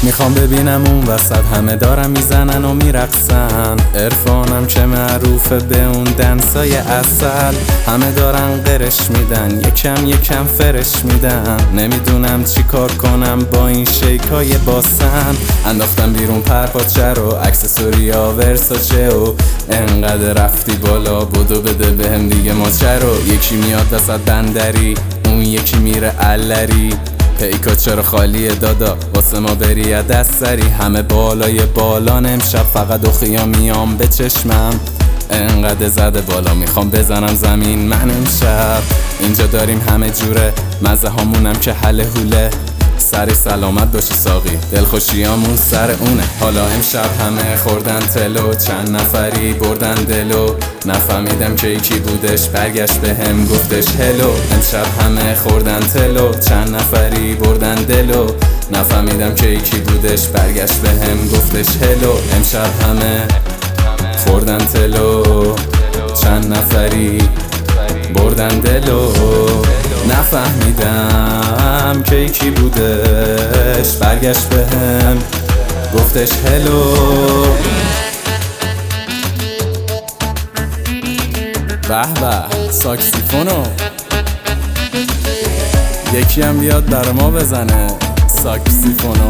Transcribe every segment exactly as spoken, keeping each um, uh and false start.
میخوام ببینم اون وسط همه دارن میزنن و میرقصن. عرفانم که معروفه به اون دنسای اصل، همه دارن قرش میدن یکم یکم فرش میدن. نمیدونم چی کار کنم با این شیکای باسن. انداختم بیرون پرپاچه رو، اکسسوریا ورساچه و انقدر رفتی بالا بدو بده بهم دیگه ماچه رو. یکی میاد وسط بندری، اون یکی میره علری. پیکا چرا خالیه دادا واسه ما بری دست سری. همه بالای بالان امشب فقط اخیا میام به چشمم. انقدر زده بالا میخوام بزنم زمین من امشب. اینجا داریم همه جوره مزه هامونم که حل حوله. سر سلامت باشه ساقی دلخوشیامون سر اونه. حالا امشب همه خوردن تلو، چند نفری بردن دلو. نفهمیدم که یکی بودش برگشت به هم گفتش هلو. امشب همه خوردن تلو، چند نفری بردن دلو. نفهمیدم که یکی بودش برگشت به هم گفتش هلو. امشب همه خوردن تلو، چند نفری بردن دلو. نفهمیدم که یکی بودش برگشت به هم گفتش هلو. به به ساکسیفونو یکی هم بیاد بر ما بزنه ساکسیفونو.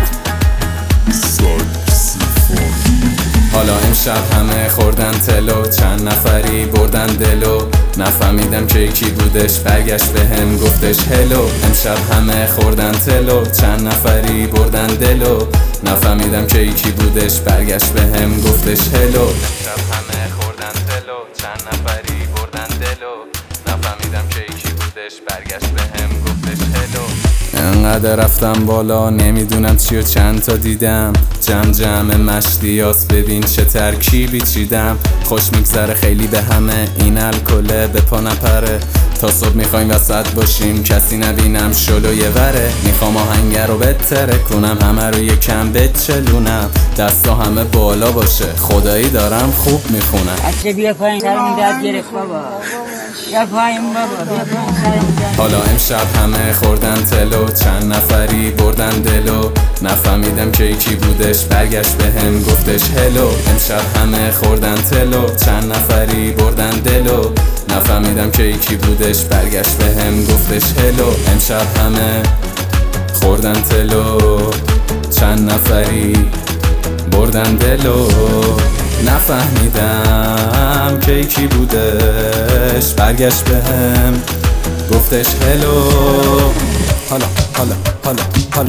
ساکسیفون. حالا امشب همه خوردن تلو، چند نفری بردن دلو. نفهمیدم که یکی بودش برگشت به هم گفتش هلو. امشب همه خوردن تلو، چند نفری بردن دلو. نفهمیدم که یکی بودش برگشت به هم گفتش هلو. امشب همه خوردن تلو، چند نفری بردن دلو. نفهمیدم که یکی بودش برگشت به هم گفتش هلو. انقدر رفتم بالا نمیدونم چی و چند تا دیدم. جمع جمع مشتیاس ببین چه ترکیبی چیدم. خوش میگذره خیلی به همه این الکله به پا نپره. تا صبح میخوایم وسط باشیم کسی نبینم شلو یه وره. میخوام آهنگه رو بتره کنم همه رو یکم بچلونم. دستا همه بالا باشه خدایی دارم خوب میخونم. اچه بیا پایین سرمون درد گرفت بابا. بیا پایین بابا بیا پایین سرمون درد. حالا امشب همه خوردن تلو، چند نفری بردن دلو. نفهمیدم که یکی بودش برگشت به هم گفتش هلو. امشب همه خوردن تلو، چند نفری بردن دلو. نفهمیدم که یکی بودش برگشت به هم گفتش هلو. امشب همه خوردن تلو، چند نفری بردن دلو. نفهمیدم که یکی بودش برگشت به هم گفتش هلو. حالا حالا حالا حالا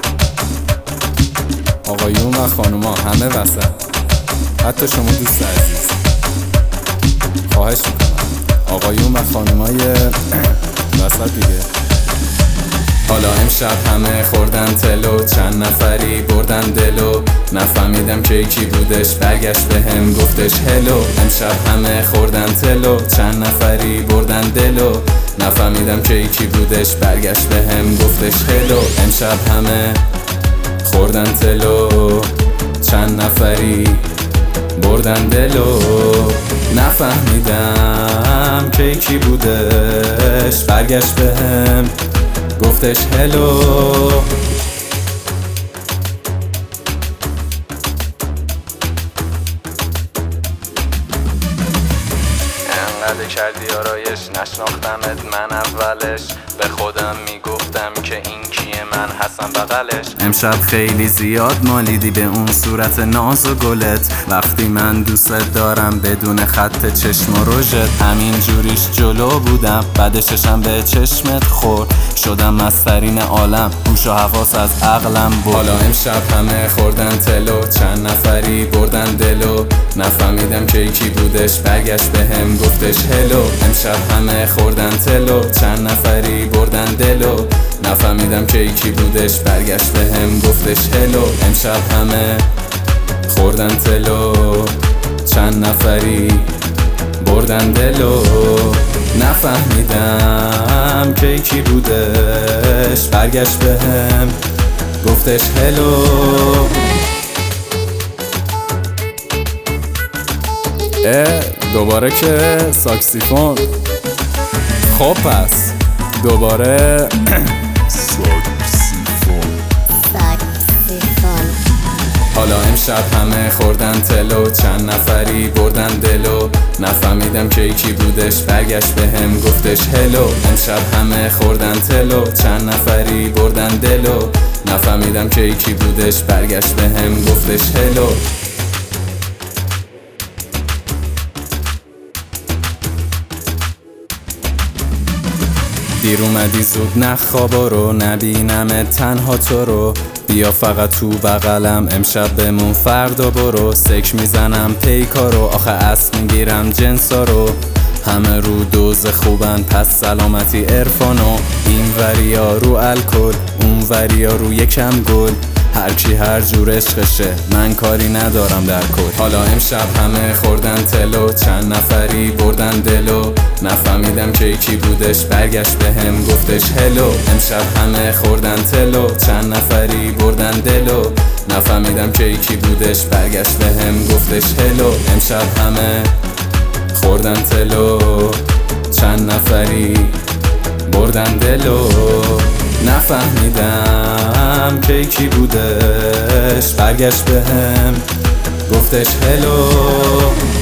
آقایون و خانوما همه وسط، حتی شما دوست عزیز خواهش میکنم آقایون و خانومای وسط دیگه. حالا امشب همه خوردن تلو، چند نفری بردن دلو. نفهمیدم که یکی بودش برگشت به هم گفتش هلو. امشب همه خوردن تلو، چند نفری بردن دلو. نفهمیدم که یکی بودش برگشت به هم گفتش هلو. امشب همه خوردن تلو، چند نفری بردن دلو. نفهمیدم که یکی بودش برگشت به هم گفتش هلو. انقدر کردی آرایش نشناختمت من اولش. به خودم میگفتم که این کیه من حسن بغلش. امشب خیلی زیاد مالیدی به اون صورت ناز و گلت. وقتی من دوست دارم بدون خط چشم و رژت. همین جوریش جلو بودم بعدششم به چشمت خورد. شدم مسترین عالم هوش و حواس از عقلم برد. حالا امشب همه خوردن تلو، چند نفری بردن دلو. نفهمیدم که یکی بودش برگشت به هم گفتش هلو. امشب همه خوردن تلو، چند نفری بردن دلو. نفهمیدم که یکی بودش برگشت به هم گفتش هلو. امشب همه خوردن تلو، چند نفری بردن دلو. نفهمیدم که یکی بودش برگشت به هم گفتش هلو. اه دوباره که ساکسیفون. خب پس دوباره ساکسیفون. حالا امشب همه خوردن تلو، چند نفری بردن دلو، نفهمیدم که یکی بودش برگشت بهم گفتش هلو. امشب همه خوردن تلو، چند نفری بردن دلو، نفهمیدم که یکی بودش برگشت بهم گفتش هلو. دیر اومدی زود نخوابا رو، نبینم تنها تو رو، بیا فقط تو بغلم امشب بمون فردا برو. سک میزنم پیکا رو، آخه اسب میگیرم جنسا رو، همه رو دوز خوبن پس سلامتی عرفانو. این وریا رو الکل، اون وریا رو یکم گل، هرچی هر جور عشقشه من کاری ندارم در کل. حالا امشب همه خوردن تلو، چند نفری بردن دلو، نفهمیدم که یکی بودش برگشت بهم گفتش هلو. امشب همه خوردن تلو، چند نفری بردن دلو، نفهمیدم که یکی بودش برگشت بهم گفتش هلو. امشب همه خوردن تلو، چند نفری بردن دلو، نفهمیدم که یکی بودش برگشت بهم گفتش هلو.